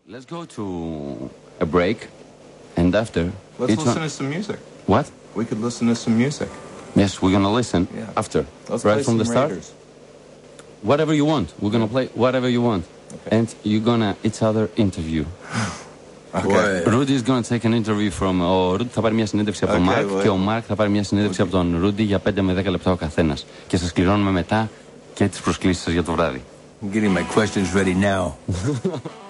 Let's go to a break, and after... Let's listen to some music. What? We could listen to some music. Yes, we're gonna listen after. Let's right play from some the start? Raiders. Whatever you want. We're gonna play whatever you want. Okay. And you're gonna each other interview. Okay. Rudy is gonna take an interview from... Ο Rudy θα πάρει μια συνέντευξη από τον Μάρκ και ο Μάρκ θα πάρει μια συνέντευξη από τον Rudy για 5 με 10 λεπτά ο καθένας. Και σας κληρώνουμε μετά και τις προσκλήσεις σας για το βράδυ. I'm getting my questions ready now.